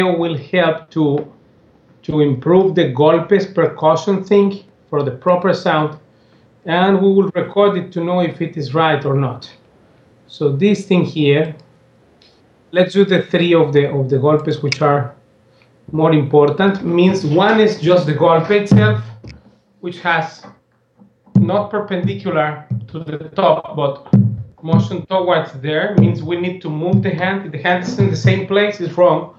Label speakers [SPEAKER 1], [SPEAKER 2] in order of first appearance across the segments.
[SPEAKER 1] will help to improve the golpes percussion thing for the proper sound, and we will record it to know if it is right or not. So this thing here, let's do the three of the golpes which are more important. Means one is just the golpe itself, which has not perpendicular to the top, but motion towards there. Means we need to move the hand. If the hand is in the same place, it's wrong.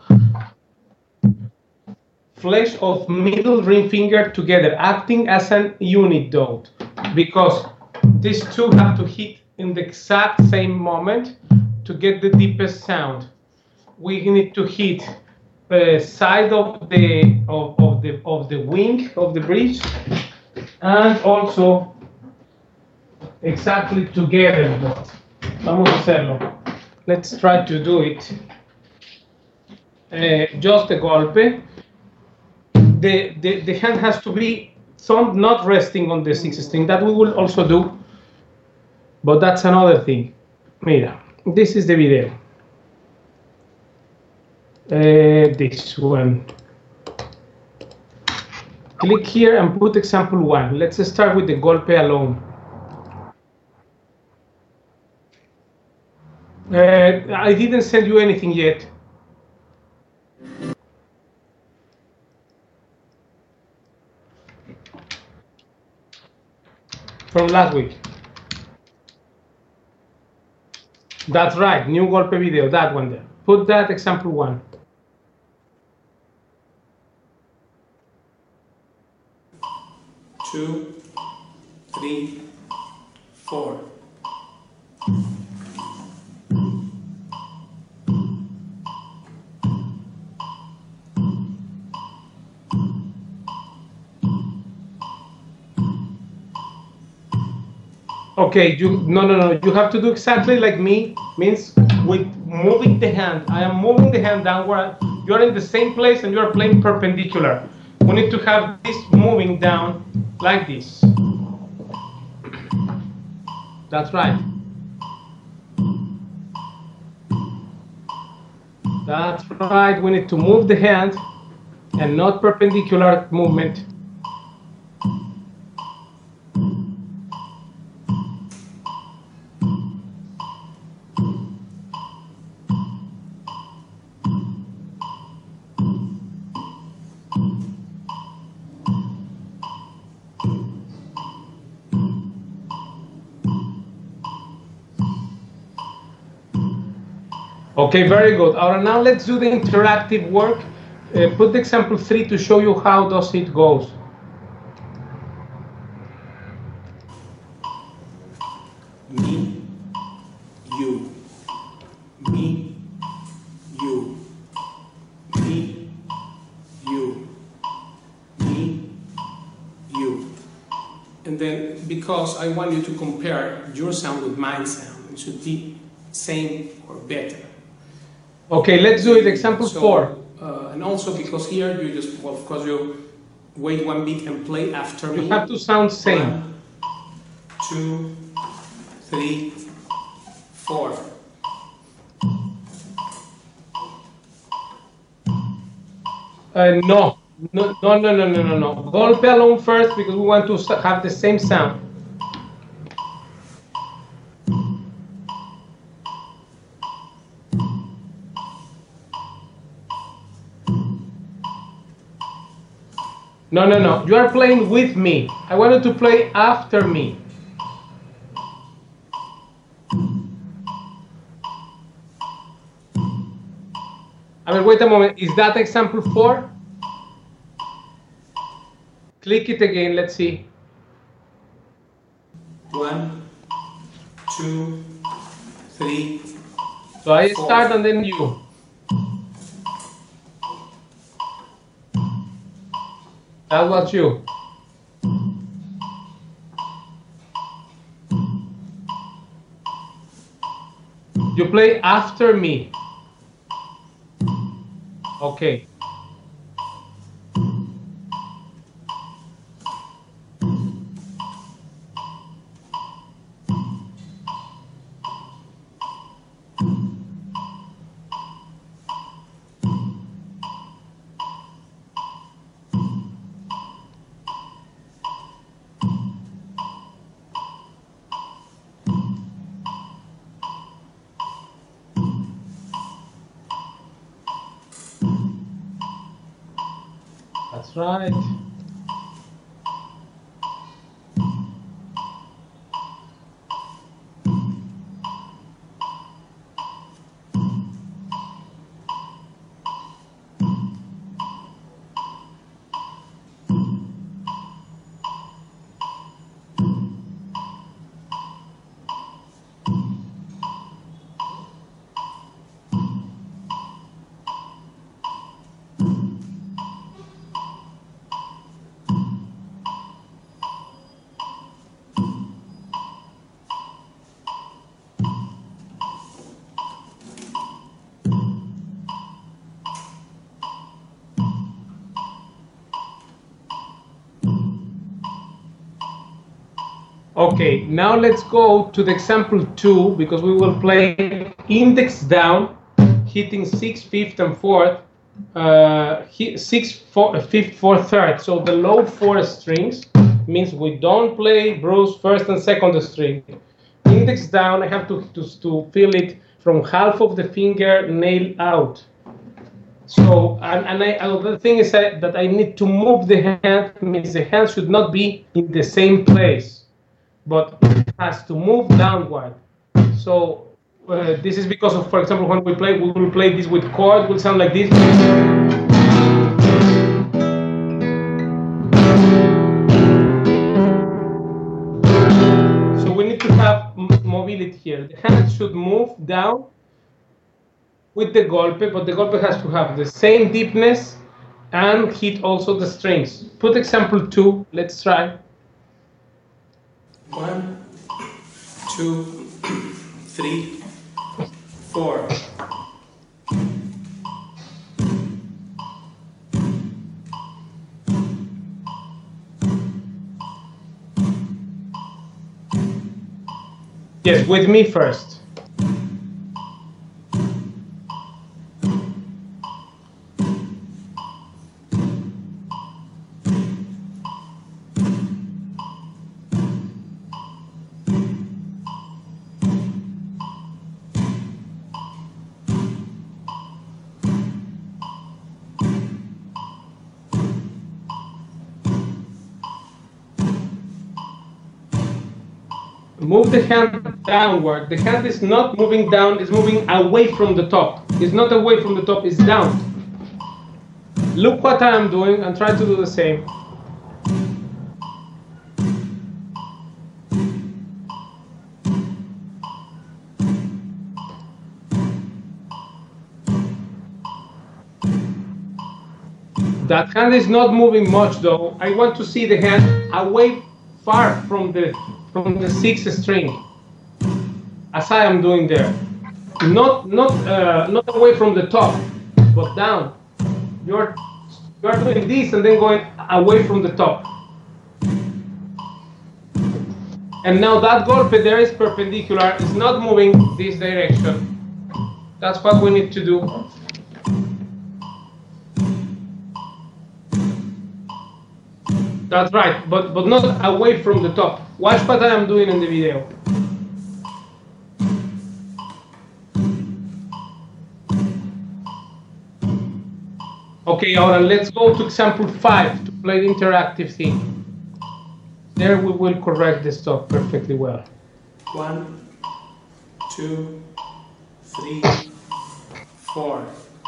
[SPEAKER 1] Flesh of middle ring finger together, acting as an unit though, because these two have to hit in the exact same moment to get the deepest sound. We need to hit the side of the wing of the bridge, and also exactly together. Vamos a hacerlo. Let's try to do it. Just the golpe. The hand has to be not resting on the sixth string. That we will also do, but that's another thing. Mira, this is the video. This one. Click here and put example 1. Let's start with the golpe alone. I didn't send you anything yet. From last week. That's right, new golpe video, that one there. Put that example 1.
[SPEAKER 2] Two, three, four.
[SPEAKER 1] Okay, no. You have to do exactly like me. Means with moving the hand. I am moving the hand downward. You are in the same place and you are playing perpendicular. We need to have this moving down like this. That's right. That's right. We need to move the hand and not perpendicular movement. Okay, very good. Now let's do the interactive work. Put the example 3 to show you how does it goes.
[SPEAKER 2] Me, you, me, you, me, you, me, you. And then, because I want you to compare your sound with my sound, it should be same or better.
[SPEAKER 1] Okay, let's do it. Example 4.
[SPEAKER 2] And also because here you just, well, of course, you wait 1 beat and play after me.
[SPEAKER 1] You have to sound same.
[SPEAKER 2] 1, 2, 3, 4.
[SPEAKER 1] No. Golpe alone first because we want to have the same sound. No. You are playing with me. I wanted to play after me. I mean, wait a moment. Is that example 4? Click it again. Let's see.
[SPEAKER 2] 1, 2, 3.
[SPEAKER 1] So I start and then you. That was you. You play after me. Okay. That's right. Okay, now let's go to the example 2, because we will play index down, hitting 6th, 5th, and 4th, 6th, 5th, 4th, 3rd. So the low 4 strings means we don't play Bruce 1st and 2nd string. Index down, I have to feel it from half of the finger nail out. So, the thing is that I need to move the hand, means the hand should not be in the same place, but it has to move downward. So this is because of, for example, when we will play this with chord, it will sound like this. So we need to have mobility here. The hand should move down with the golpe, but the golpe has to have the same deepness and hit also the strings. Put example 2, let's try.
[SPEAKER 2] 1, 2, 3, 4.
[SPEAKER 1] Yes, with me first. Move the hand downward. The hand is not moving down, it's moving away from the top. It's not away from the top, it's down. Look what I'm doing and try to do the same. That hand is not moving much though. I want to see the hand away, far from the 6th string, as I am doing there. Not away from the top, but down. You're doing this and then going away from the top. And now that golpe there is perpendicular. It's not moving this direction. That's what we need to do. That's right, but not away from the top. Watch what I am doing in the video. Okay, now let's go to example 5 to play the interactive thing. There we will correct the stuff perfectly well.
[SPEAKER 2] 1, 2, 3, 4.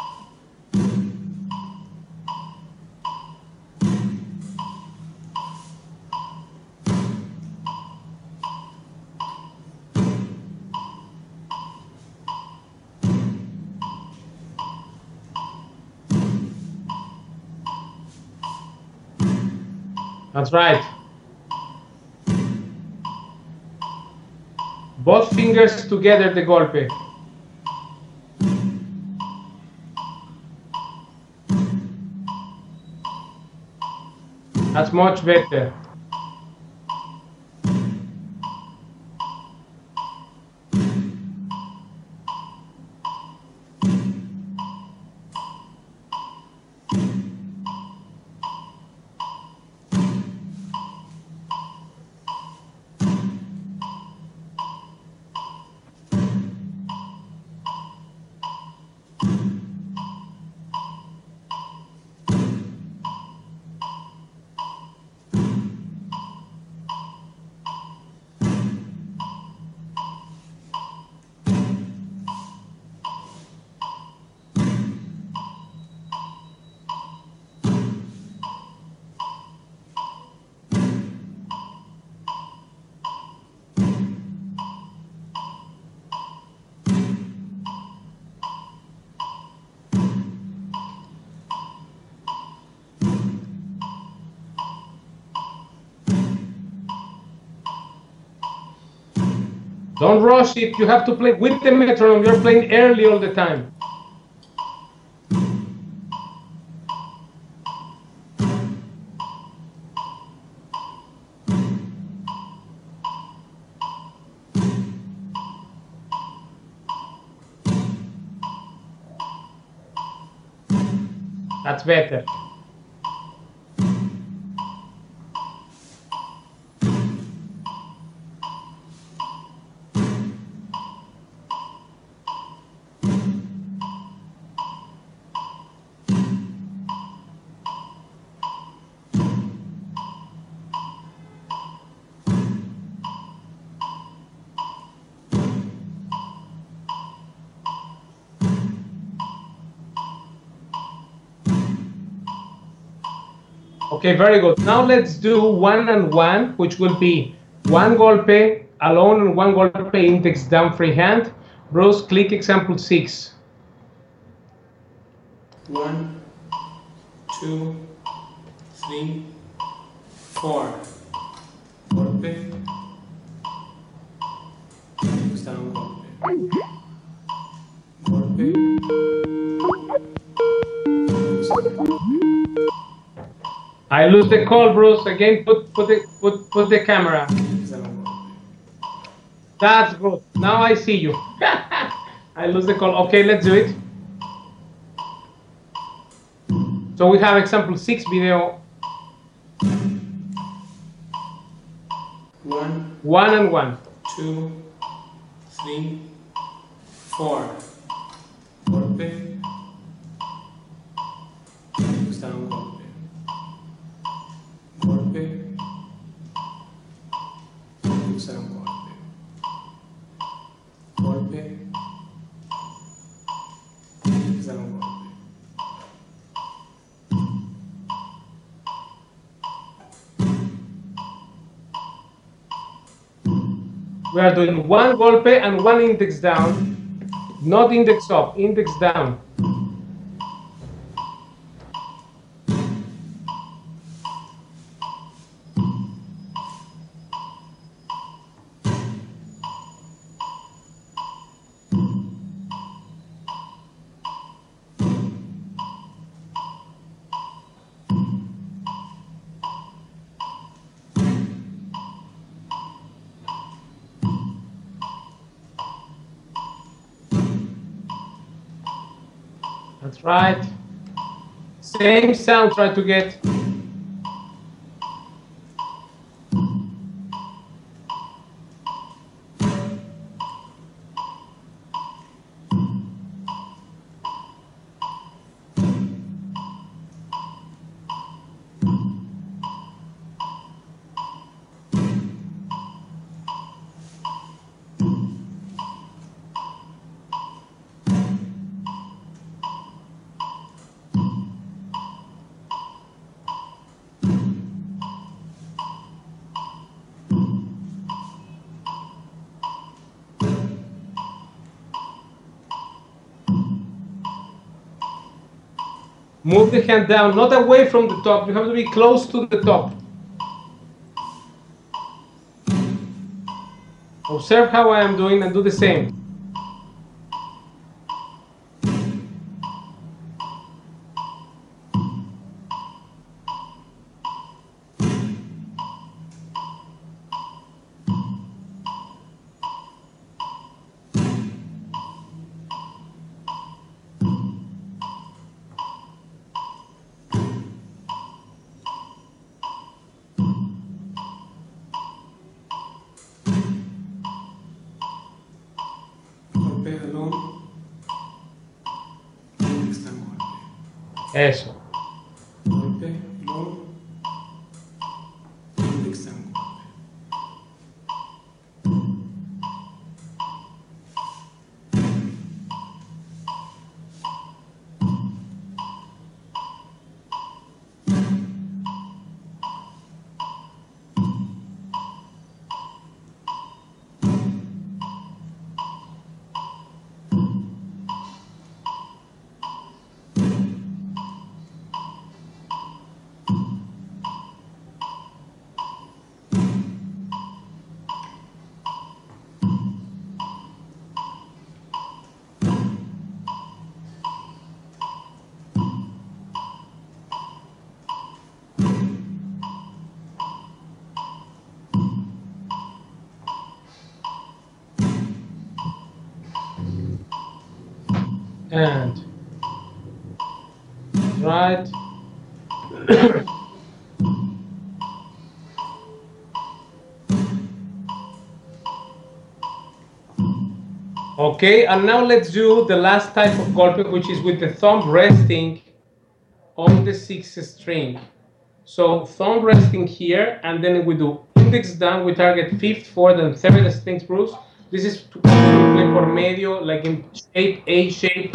[SPEAKER 1] That's right. Both fingers together, the golpe. That's much better. Don't rush it. You have to play with the metronome. You're playing early all the time. That's better. Okay, very good. Now let's do 1 and 1, which will be one golpe alone and one golpe index down freehand. Bruce, click example 6.
[SPEAKER 2] 1, 2, 3, 4. Golpe. Index down golpe. Golpe. Index down golpe.
[SPEAKER 1] I lose the call, Bruce. Again, put the camera. That's good. Now I see you. I lose the call. Okay, let's do it. So we have example 6 video. 1 and 1.
[SPEAKER 2] 2, 3, 4. Golpe. Index down golpe. Golpe. Index down golpe. Golpe. Index down golpe.
[SPEAKER 1] We are doing one golpe and one index down, not index up, index down. That's right. Same sound, try to get. Move the hand down, not away from the top. You have to be close to the top. Observe how I am doing and do the same. Eso.
[SPEAKER 2] Golpe, long, index down golpe.
[SPEAKER 1] and right. Okay, and now let's do the last type of golpe, which is with the thumb resting on the sixth string. So thumb resting here, and then we do index down, we target fifth, fourth, and third strings, Bruce. This is to play por medio, like in shape, A shape.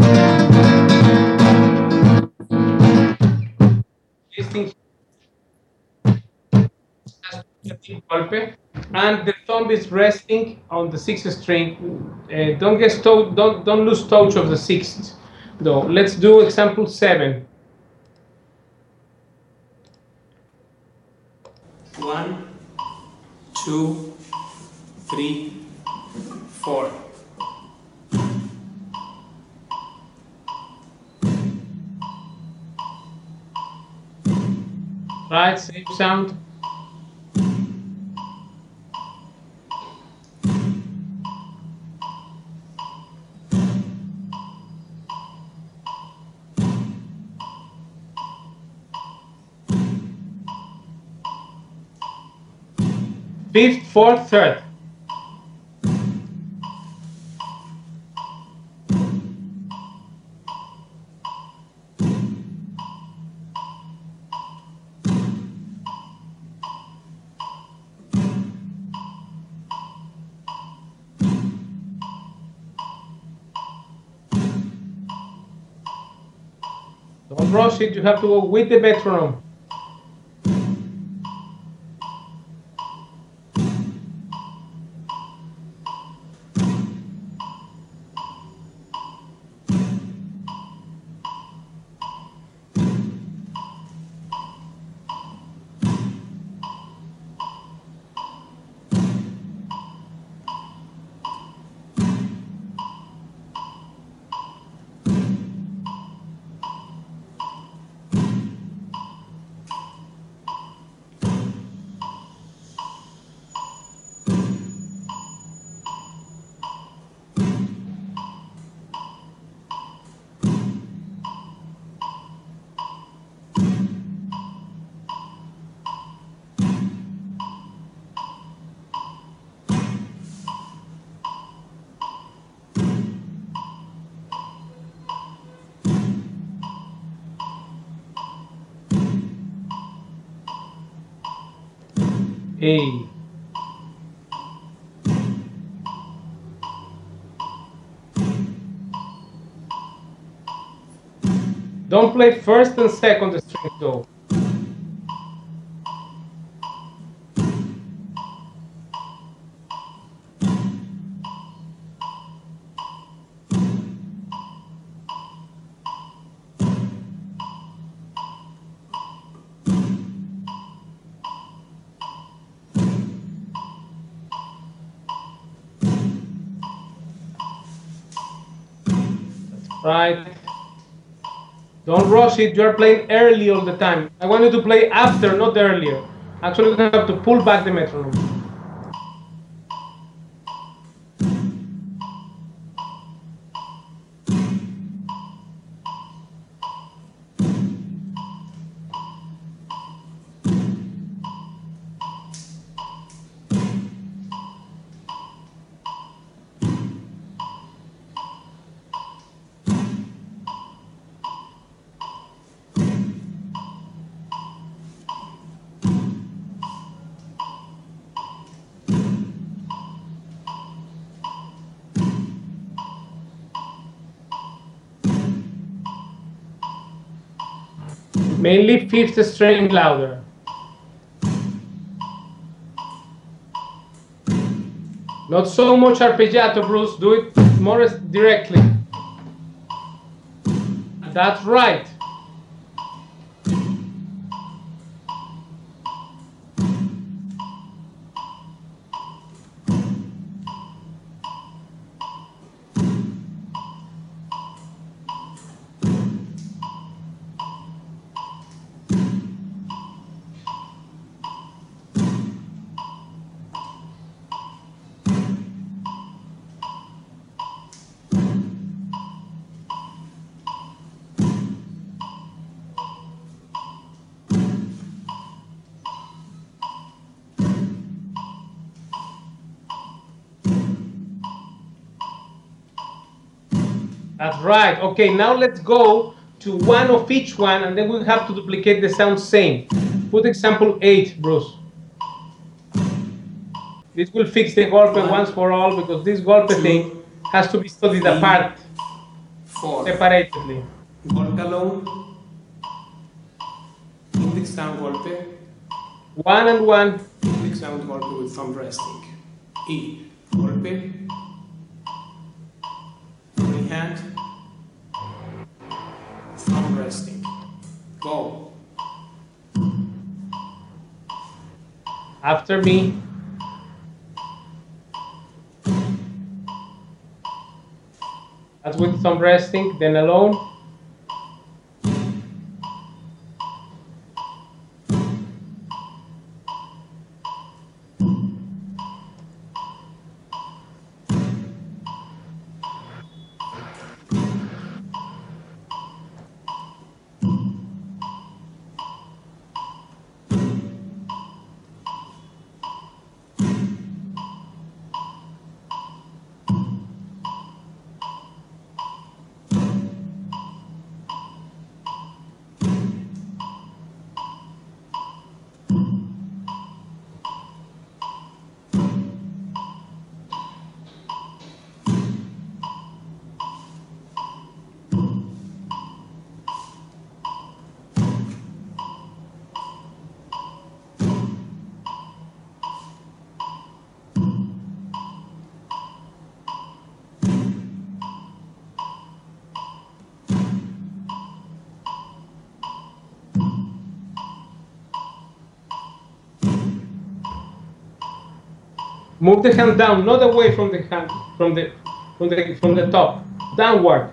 [SPEAKER 1] This thing has a deep golpe, and the thumb is resting on the sixth string. Don't lose touch of the sixth, though. Let's do example 7.
[SPEAKER 2] 1, 2, 3, 4.
[SPEAKER 1] Right, same sound. Fifth, fourth, third. Don't rush it, you have to go with the metronome. A. Don't play first and second string though. Right. Don't rush it, you're playing early all the time. I want you to play after, not earlier. Actually, we have to pull back the metronome. Mainly fifth string louder. Not so much arpeggiato, Bruce. Do it more directly. That's right. That's right. Okay, now let's go to one of each one, and then we have to duplicate the sound same. Put example 8, Bruce. This will fix the golpe once for all, because this golpe thing has to be studied apart, separately.
[SPEAKER 2] Golpe alone, index down golpe,
[SPEAKER 1] One and one.
[SPEAKER 2] index down golpe with thumb resting. E, golpe, free hand, thumb resting. Go.
[SPEAKER 1] After me. That's with thumb resting, then alone. Move the hand down, not away from the hand, from the top, downward.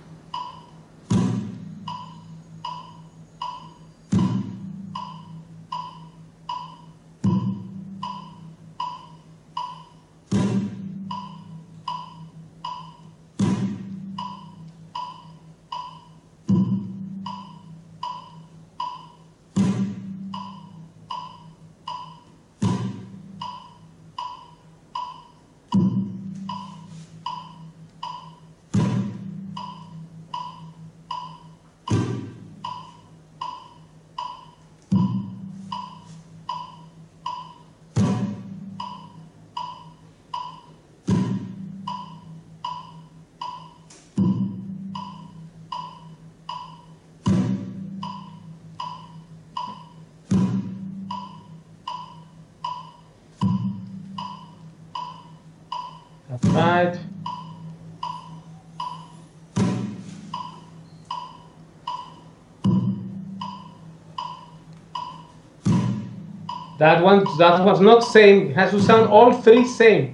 [SPEAKER 1] That's right. That was not same. It has to sound all three same.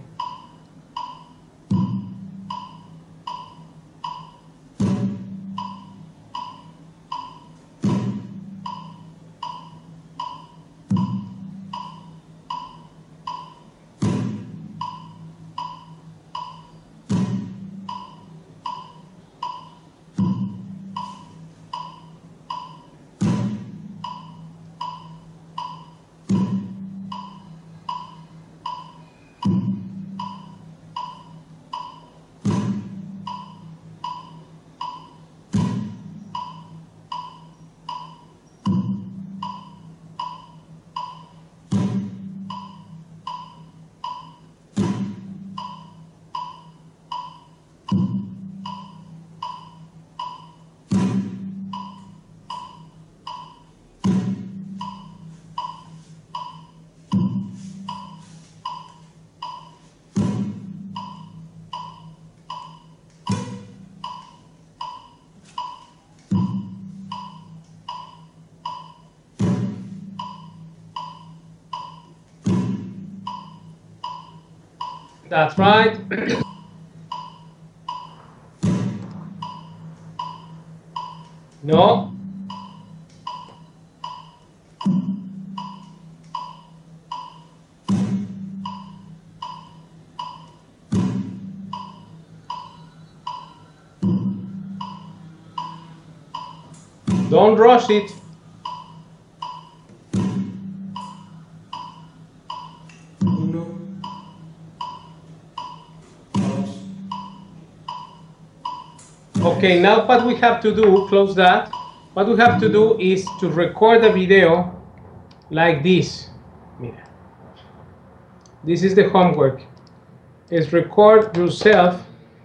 [SPEAKER 1] That's right. No. Don't rush it.
[SPEAKER 2] Uno, dos,
[SPEAKER 1] Okay, now what we have to do, close that. What we have to do is to record a video like this. Mira. This is the homework. Is record yourself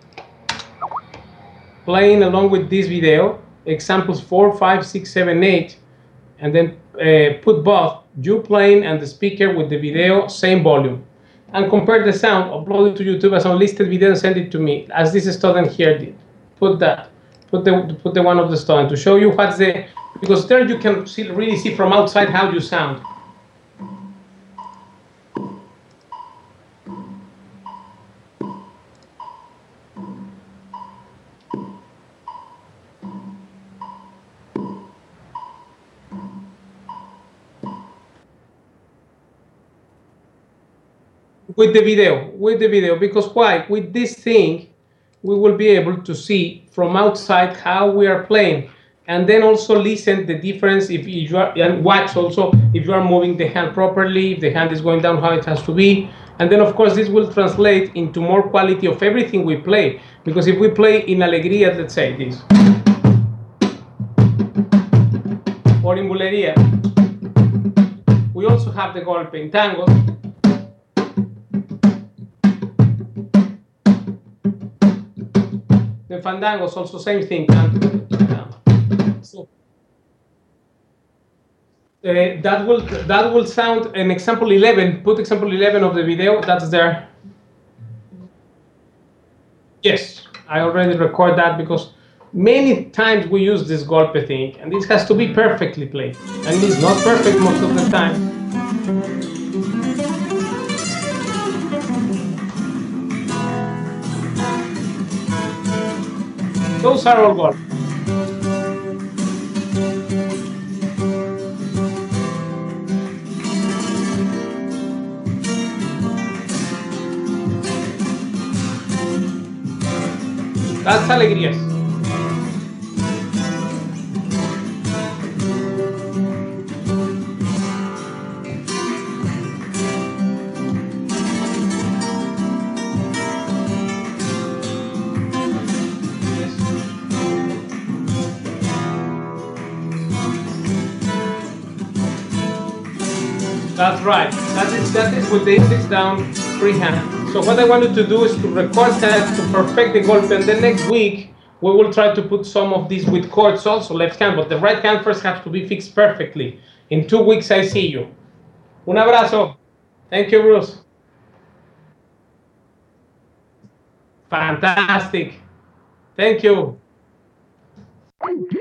[SPEAKER 1] playing along with this video, examples 4, 5, 6, 7, 8, and then put both you playing and the speaker with the video, same volume. And compare the sound, upload it to YouTube as unlisted video and send it to me, as this student here did. Put that. Put the one of the student to show you what's the, because there you can really see from outside how you sound. With the video, because why? With this thing, we will be able to see from outside how we are playing, and then also listen the difference if you are, and watch also if you are moving the hand properly, if the hand is going down how it has to be, and then of course this will translate into more quality of everything we play, because if we play in alegría, let's say this, or in bulería, we also have the golpe in tango. The fandangos also same thing. So, that will sound an example 11. Put example 11 of the video. That's there. Yes, I already record that because many times we use this golpe thing, and this has to be perfectly played, and it's not perfect most of the time. Those are all golpes. That's alegrías. That's right. That is with the index down, freehand. So what I wanted to do is to record that to perfect the golpe, and then next week we will try to put some of these with chords also, left hand, but the right hand first has to be fixed perfectly. In 2 weeks I see you. Un abrazo. Thank you, Bruce. Fantastic. Thank you.